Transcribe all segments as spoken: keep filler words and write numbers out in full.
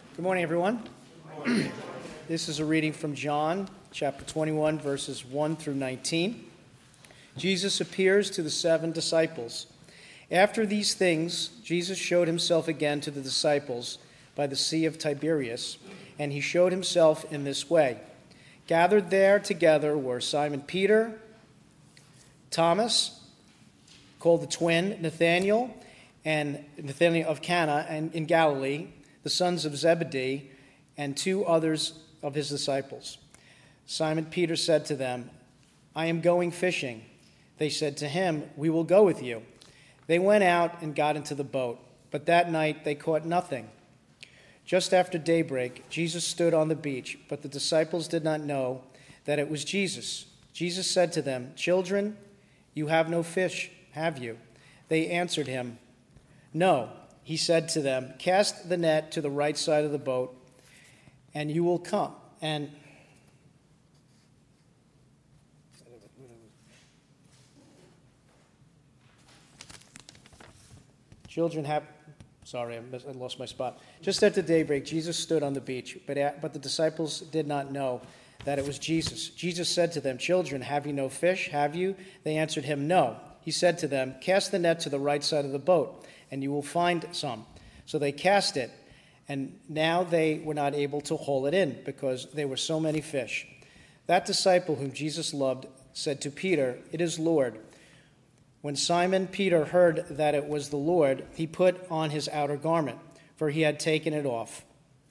Good morning, everyone. Good morning. This is a reading from John, chapter twenty-one, verses one through nineteen. Jesus appears to the seven disciples. After these things, Jesus showed himself again to the disciples by the Sea of Tiberias, and he showed himself in this way. Gathered there together were Simon Peter, Thomas, called the twin, Nathanael, and Nathanael of Cana and in Galilee, the sons of Zebedee, and two others of his disciples. Simon Peter said to them, "I am going fishing." They said to him, "We will go with you." They went out and got into the boat, but that night they caught nothing. Just after daybreak, Jesus stood on the beach, but the disciples did not know that it was Jesus. Jesus said to them, "Children, you have no fish, have you?" They answered him, "No." He said to them, "Cast the net to the right side of the boat, and you will come." And children have, sorry, I, missed, I lost my spot. Just after daybreak, Jesus stood on the beach, but, at, but the disciples did not know that it was Jesus. Jesus said to them, "Children, have you no fish, have you?" They answered him, "No." He said to them, "Cast the net to the right side of the boat, and you will find some." So they cast it, and now they were not able to haul it in because there were so many fish. That disciple whom Jesus loved said to Peter, "It is Lord." When Simon Peter heard that it was the Lord, he put on his outer garment, for he had taken it off,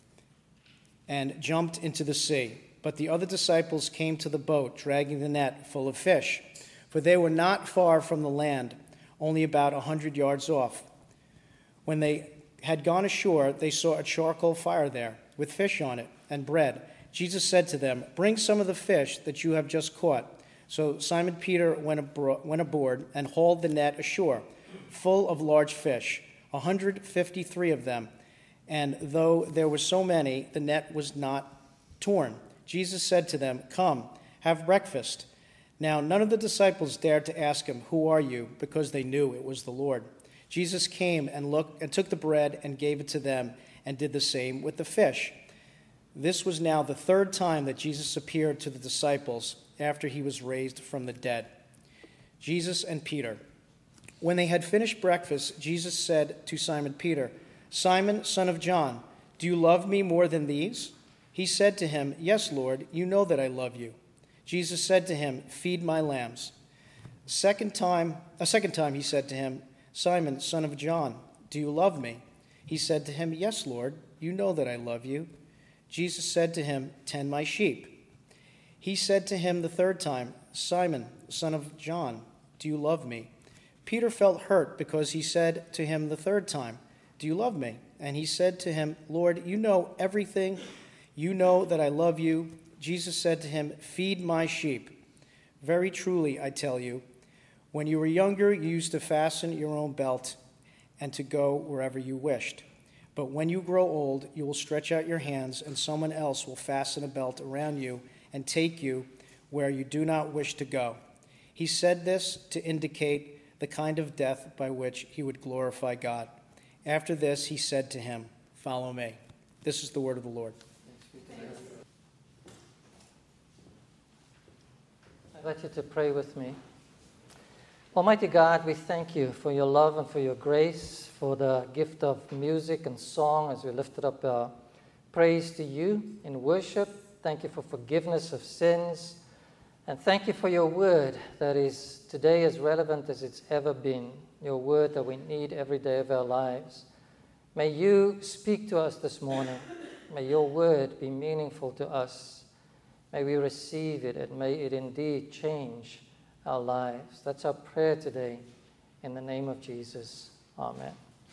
and jumped into the sea. But the other disciples came to the boat, dragging the net full of fish, for they were not far from the land, only about a hundred yards off. When they had gone ashore, they saw a charcoal fire there, with fish on it and bread. Jesus said to them, "Bring some of the fish that you have just caught." So Simon Peter went, abro- went aboard and hauled the net ashore, full of large fish, one hundred fifty-three of them. And though there were so many, the net was not torn. Jesus said to them, "Come, have breakfast." Now none of the disciples dared to ask him, "Who are you?" because they knew it was the Lord. Jesus came and looked and took the bread and gave it to them, and did the same with the fish. This was now the third time that Jesus appeared to the disciples after he was raised from the dead. Jesus and Peter. When they had finished breakfast, Jesus said to Simon Peter, "Simon, son of John, do you love me more than these?" He said to him, "Yes, Lord, you know that I love you." Jesus said to him, "Feed my lambs." Second time, a second time he said to him, "Simon, son of John, do you love me?" He said to him, "Yes, Lord, you know that I love you." Jesus said to him, "Tend my sheep." He said to him the third time, "Simon, son of John, do you love me?" Peter felt hurt because he said to him the third time, "Do you love me?" And he said to him, "Lord, you know everything. You know that I love you." Jesus said to him, "Feed my sheep. Very truly, I tell you, when you were younger, you used to fasten your own belt and to go wherever you wished. But when you grow old, you will stretch out your hands, and someone else will fasten a belt around you and take you where you do not wish to go." He said this to indicate the kind of death by which he would glorify God. After this, he said to him, "Follow me." This is the word of the Lord. I'd like you to pray with me. Almighty God, we thank you for your love and for your grace, for the gift of music and song as we lifted up uh, praise to you in worship. Thank you for forgiveness of sins. And thank you for your word that is today as relevant as it's ever been, your word that we need every day of our lives. May you speak to us this morning. May your word be meaningful to us. May we receive it, and may it indeed change our lives. That's our prayer today. In the name of Jesus. Amen.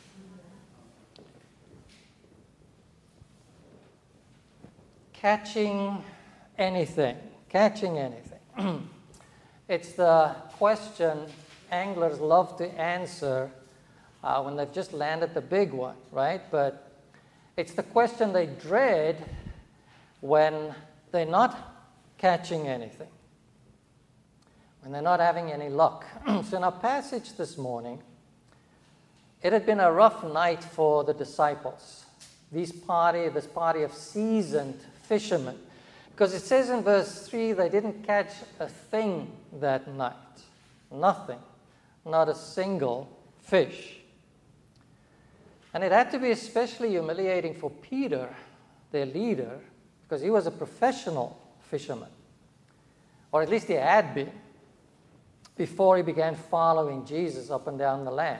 Catching anything. Catching anything. It's the question anglers love to answer uh, when they've just landed the big one, right? But it's the question they dread when they're not catching anything, when they're not having any luck. So in our passage this morning, it had been a rough night for the disciples. these party, this party of seasoned fishermen. Because it says in verse three, they didn't catch a thing that night. Nothing. Not a single fish. And it had to be especially humiliating for Peter, their leader, because he was a professional fisherman. Or at least he had been, before he began following Jesus up and down the land.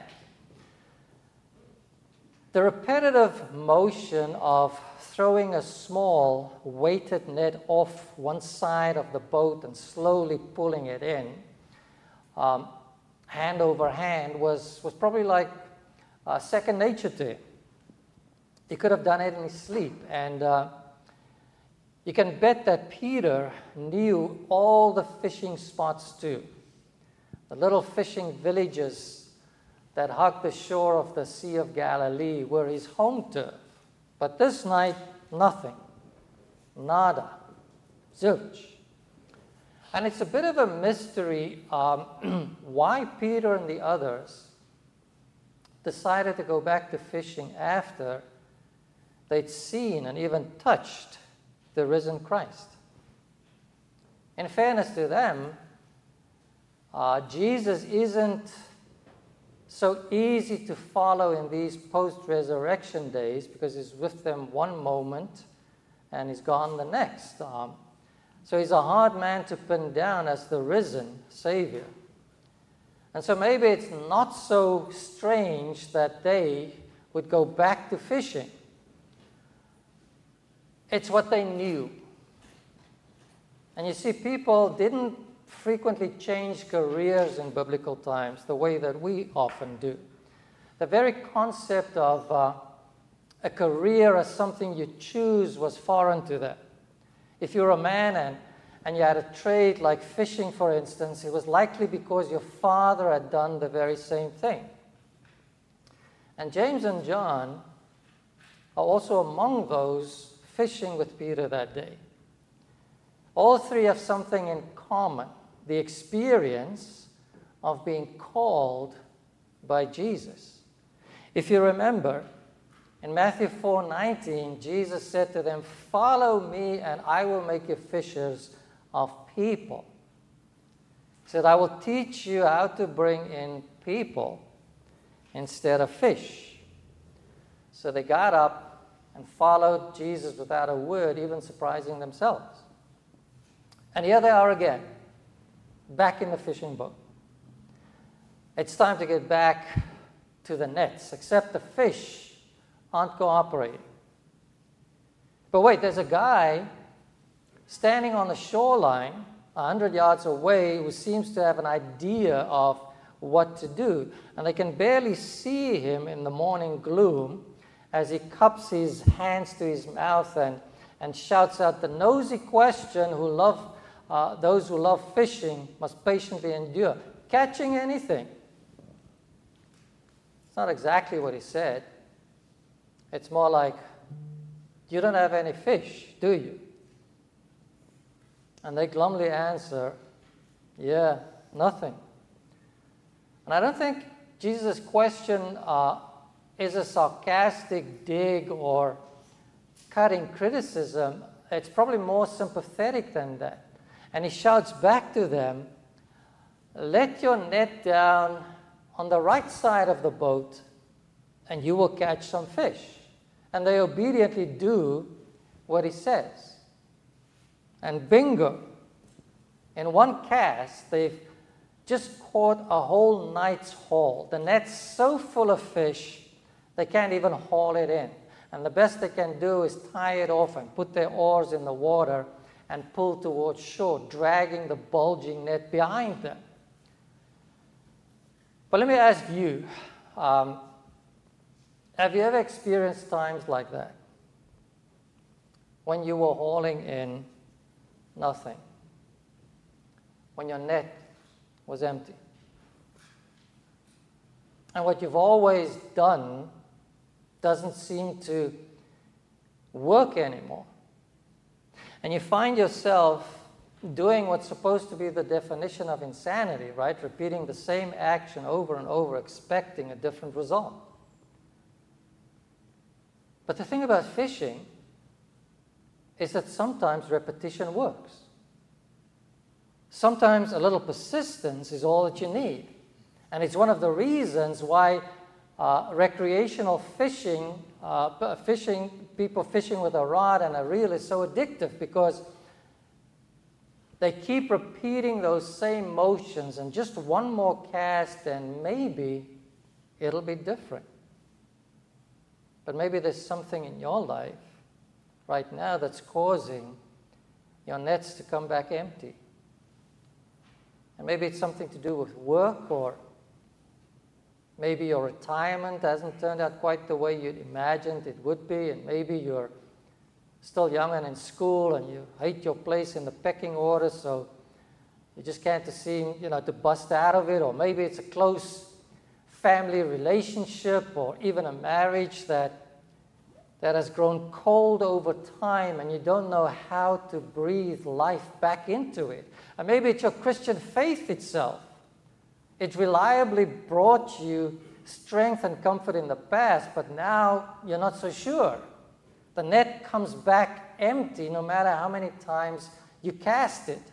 The repetitive motion of throwing a small weighted net off one side of the boat and slowly pulling it in, um, hand over hand, was, was probably like uh, second nature to him. He could have done it in his sleep. And uh, you can bet that Peter knew all the fishing spots too. The little fishing villages that hug the shore of the Sea of Galilee were his home turf. But this night, nothing. Nada. Zilch. And it's a bit of a mystery um, why Peter and the others decided to go back to fishing after they'd seen and even touched the risen Christ. In fairness to them, uh, Jesus isn't so easy to follow in these post-resurrection days because he's with them one moment and he's gone the next. Um, so he's a hard man to pin down as the risen Savior. And so maybe it's not so strange that they would go back to fishing. It's what they knew. And you see, people didn't frequently change careers in biblical times the way that we often do. The very concept of uh, a career as something you choose was foreign to them. If you're a man and, and you had a trade like fishing, for instance, it was likely because your father had done the very same thing. And James and John are also among those fishing with Peter that day. All three have something in common: the experience of being called by Jesus. If you remember, in Matthew four nineteen, Jesus said to them, "Follow me and I will make you fishers of people." He said, "I will teach you how to bring in people instead of fish." So they got up and followed Jesus without a word, even surprising themselves. And here they are again, back in the fishing boat. It's time to get back to the nets, except the fish aren't cooperating. But wait, there's a guy standing on the shoreline a hundred yards away who seems to have an idea of what to do. And they can barely see him in the morning gloom as he cups his hands to his mouth and, and shouts out the nosy question who love, uh, those who love fishing must patiently endure. Catching anything? It's not exactly what he said. It's more like, you don't have any fish, do you? And they glumly answer, yeah, nothing. And I don't think Jesus' question uh, is a sarcastic dig or cutting criticism. It's probably more sympathetic than that. And he shouts back to them, let your net down on the right side of the boat and you will catch some fish. And they obediently do what he says. And bingo, in one cast, they've just caught a whole night's haul. The net's so full of fish, they can't even haul it in. And the best they can do is tie it off and put their oars in the water and pull towards shore, dragging the bulging net behind them. But let me ask you, um, have you ever experienced times like that? When you were hauling in nothing? When your net was empty? And what you've always done doesn't seem to work anymore. And you find yourself doing what's supposed to be the definition of insanity, right? Repeating the same action over and over, expecting a different result. But the thing about fishing is that sometimes repetition works. Sometimes a little persistence is all that you need. And it's one of the reasons why uh, recreational fishing, uh, fishing, people fishing with a rod and a reel is so addictive, because they keep repeating those same motions, and just one more cast and maybe it'll be different. But maybe there's something in your life right now that's causing your nets to come back empty. And maybe it's something to do with work, or maybe your retirement hasn't turned out quite the way you'd imagined it would be, and maybe you're still young and in school and you hate your place in the pecking order, so you just can't seem, you know, to bust out of it. Or maybe it's a close family relationship, or even a marriage that that has grown cold over time, and you don't know how to breathe life back into it. And maybe it's your Christian faith itself. It reliably brought you strength and comfort in the past, but now you're not so sure. The net comes back empty no matter how many times you cast it.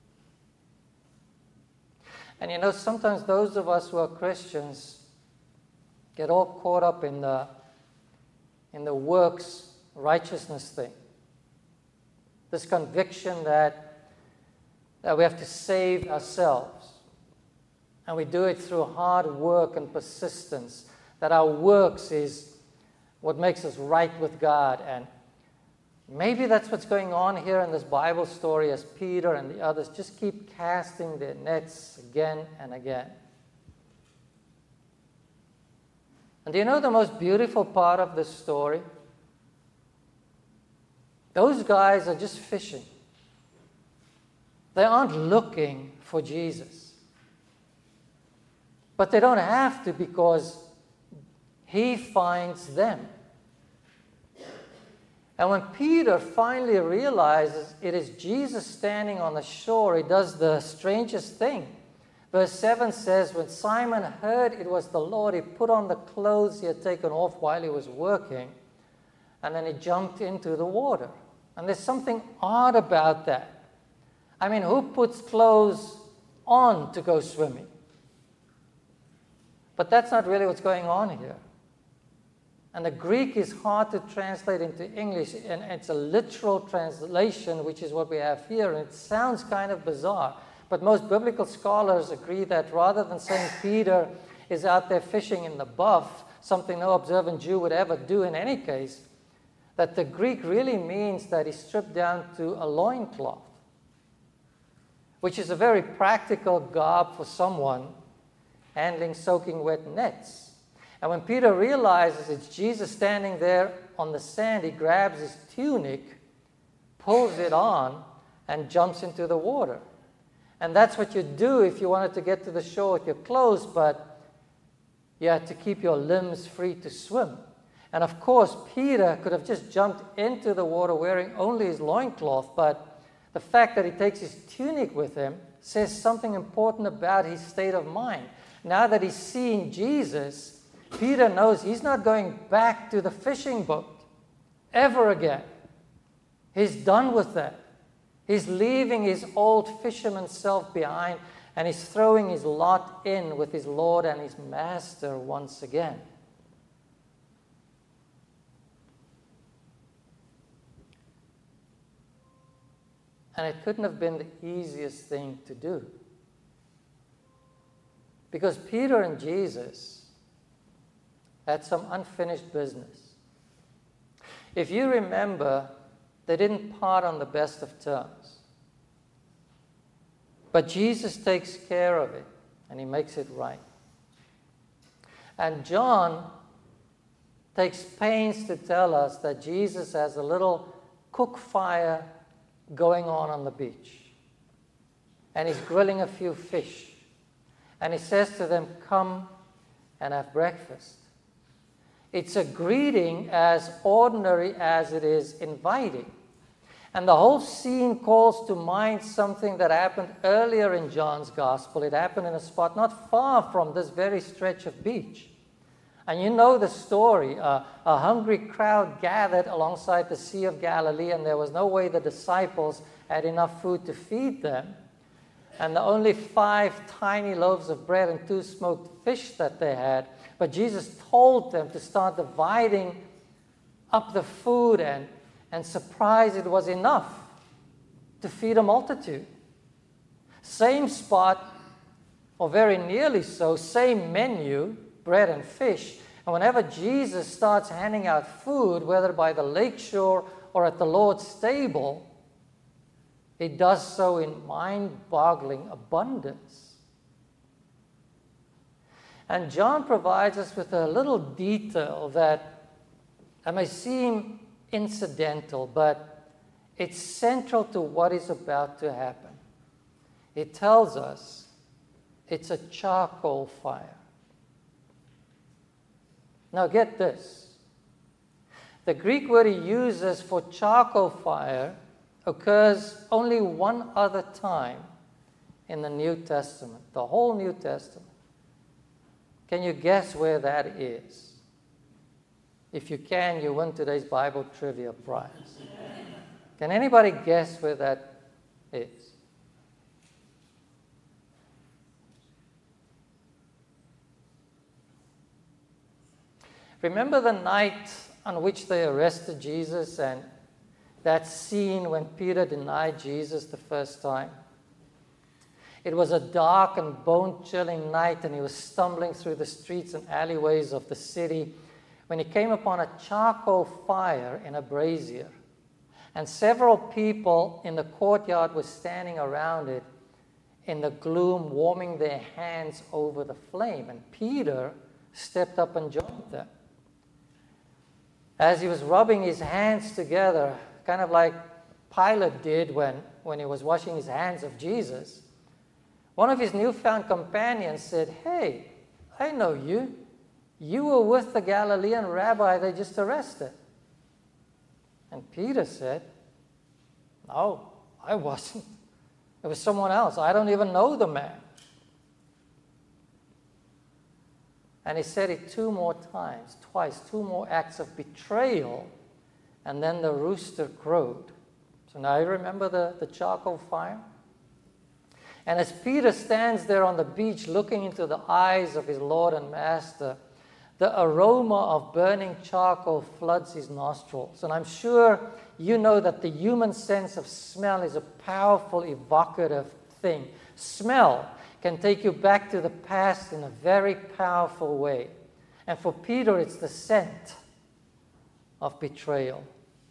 And you know, sometimes those of us who are Christians get all caught up in the in the works righteousness thing. This conviction that, that we have to save ourselves. And we do it through hard work and persistence, that our works is what makes us right with God. And maybe that's what's going on here in this Bible story, as Peter and the others just keep casting their nets again and again. And do you know the most beautiful part of this story? Those guys are just fishing. They aren't looking for Jesus. But they don't have to, because he finds them. And when Peter finally realizes it is Jesus standing on the shore, he does the strangest thing. Verse seven says, when Simon heard it was the Lord, he put on the clothes he had taken off while he was working, and then he jumped into the water. And there's something odd about that. I mean, who puts clothes on to go swimming? But that's not really what's going on here. And the Greek is hard to translate into English, and it's a literal translation, which is what we have here, and it sounds kind of bizarre. But most biblical scholars agree that rather than saying Peter is out there fishing in the buff, something no observant Jew would ever do in any case, that the Greek really means that he stripped down to a loincloth, which is a very practical garb for someone handling soaking wet nets. And when Peter realizes it's Jesus standing there on the sand, he grabs his tunic, pulls it on, and jumps into the water. And that's what you do if you wanted to get to the shore with your clothes, but you had to keep your limbs free to swim. And of course, Peter could have just jumped into the water wearing only his loincloth, but the fact that he takes his tunic with him says something important about his state of mind. Now that he's seeing Jesus, Peter knows he's not going back to the fishing boat ever again. He's done with that. He's leaving his old fisherman self behind, and he's throwing his lot in with his Lord and his Master once again. And it couldn't have been the easiest thing to do. Because Peter and Jesus had some unfinished business. If you remember, they didn't part on the best of terms. But Jesus takes care of it, and he makes it right. And John takes pains to tell us that Jesus has a little cook fire going on on the beach. And he's grilling a few fish. And he says to them, "Come and have breakfast." It's a greeting as ordinary as it is inviting. And the whole scene calls to mind something that happened earlier in John's gospel. It happened in a spot not far from this very stretch of beach. And you know the story. Uh, a hungry crowd gathered alongside the Sea of Galilee, and there was no way the disciples had enough food to feed them. And the only five tiny loaves of bread and two smoked fish that they had. But Jesus told them to start dividing up the food, and, and surprised it was enough to feed a multitude. Same spot, or very nearly so, same menu, bread and fish. And whenever Jesus starts handing out food, whether by the lakeshore or at the Lord's table, he does so in mind-boggling abundance. And John provides us with a little detail that it may seem incidental, but it's central to what is about to happen. It tells us it's a charcoal fire. Now get this. The Greek word he uses for charcoal fire occurs only one other time in the New Testament, the whole New Testament. Can you guess where that is? If you can, you win today's Bible trivia prize. Can anybody guess where that is? Remember the night on which they arrested Jesus and that scene when Peter denied Jesus the first time? It was a dark and bone-chilling night, and he was stumbling through the streets and alleyways of the city when he came upon a charcoal fire in a brazier. And several people in the courtyard were standing around it in the gloom, warming their hands over the flame. And Peter stepped up and joined them. As he was rubbing his hands together, kind of like Pilate did when, when he was washing his hands of Jesus, one of his newfound companions said, "Hey, I know you. You were with the Galilean rabbi they just arrested." And Peter said, "No, I wasn't. It was someone else. I don't even know the man." And he said it two more times, twice, two more acts of betrayal, and then the rooster crowed. So now you remember the, the charcoal fire? And as Peter stands there on the beach looking into the eyes of his Lord and Master, the aroma of burning charcoal floods his nostrils. And I'm sure you know that the human sense of smell is a powerful, evocative thing. Smell can take you back to the past in a very powerful way. And for Peter, it's the scent of betrayal.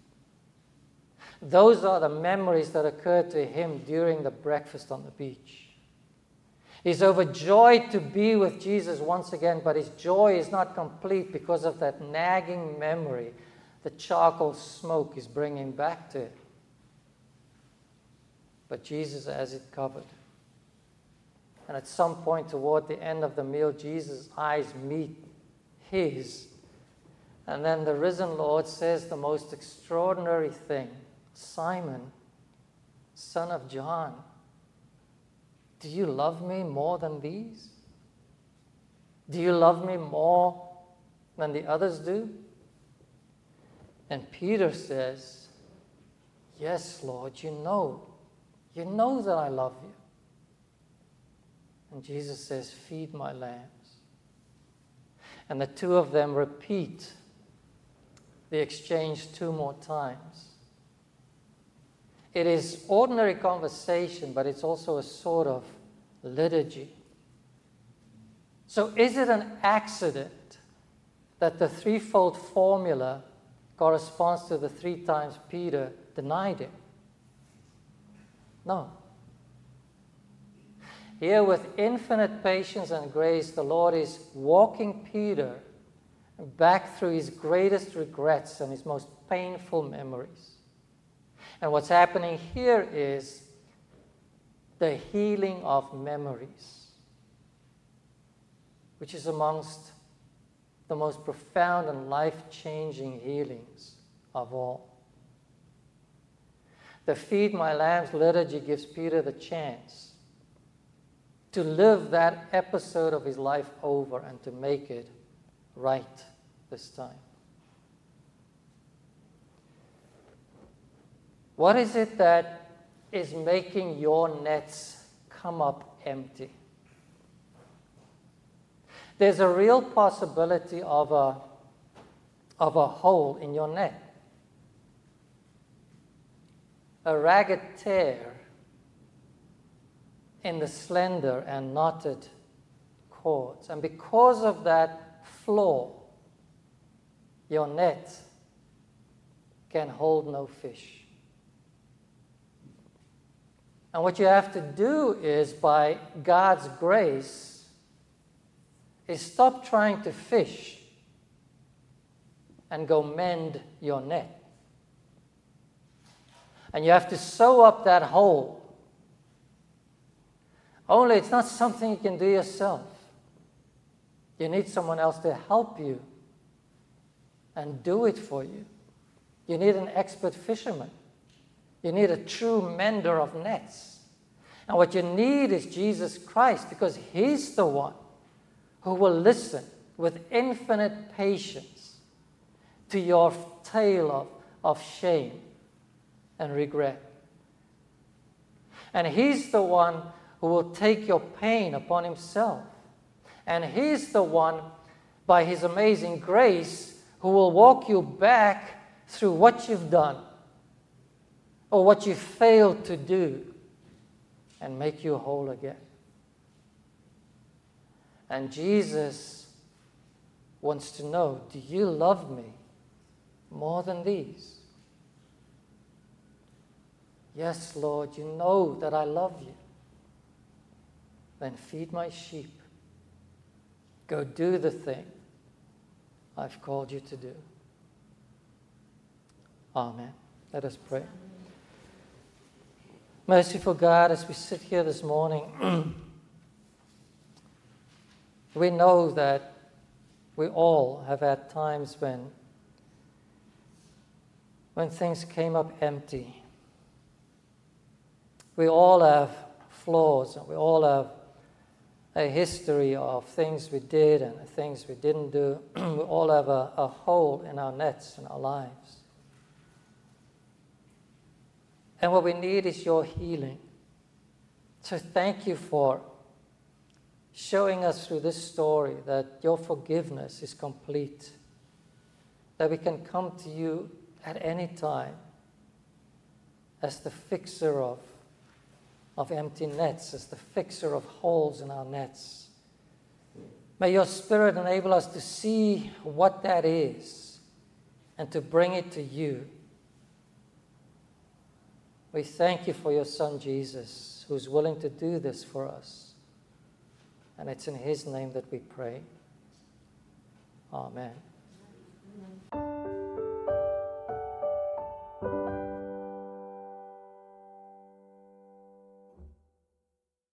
Those are the memories that occurred to him during the breakfast on the beach. He's overjoyed to be with Jesus once again, but his joy is not complete because of that nagging memory the charcoal smoke is bringing back to him. But Jesus has it covered. And at some point toward the end of the meal, Jesus' eyes meet his. And then the risen Lord says the most extraordinary thing. "Simon, son of John, do you love me more than these? Do you love me more than the others do?" And Peter says, "Yes, Lord, you know. You know that I love you." And Jesus says, "Feed my lambs." And the two of them repeat the exchange two more times. It is ordinary conversation, but it's also a sort of liturgy. So is it an accident that the threefold formula corresponds to the three times Peter denied him? No. Here, with infinite patience and grace, the Lord is walking Peter back through his greatest regrets and his most painful memories. And what's happening here is the healing of memories, which is amongst the most profound and life-changing healings of all. The Feed My Lambs liturgy gives Peter the chance to live that episode of his life over and to make it right this time. What is it that is making your nets come up empty? There's a real possibility of a, of a hole in your net, a ragged tear in the slender and knotted cords. And because of that flaw, your net can hold no fish. And what you have to do is, by God's grace, is stop trying to fish and go mend your net. And you have to sew up that hole. Only it's not something you can do yourself. You need someone else to help you and do it for you. You need an expert fisherman. You need a true mender of nets. And what you need is Jesus Christ, because He's the one who will listen with infinite patience to your tale of, of shame and regret. And He's the one who will take your pain upon Himself. And He's the one, by His amazing grace, who will walk you back through what you've done or what you failed to do and make you whole again. And Jesus wants to know, do you love me more than these? Yes, Lord, you know that I love you. Then feed my sheep. Go do the thing I've called you to do. Amen. Let us pray. Merciful God, as we sit here this morning, we know that we all have had times when, when things came up empty. We all have flaws, and we all have a history of things we did and things we didn't do. We all have a, a hole in our nets in our lives. And what we need is your healing. So thank you for showing us through this story that your forgiveness is complete, that we can come to you at any time as the fixer of, of empty nets, as the fixer of holes in our nets. May your Spirit enable us to see what that is and to bring it to you. We thank you for your Son, Jesus, who's willing to do this for us. And it's in His name that we pray. Amen.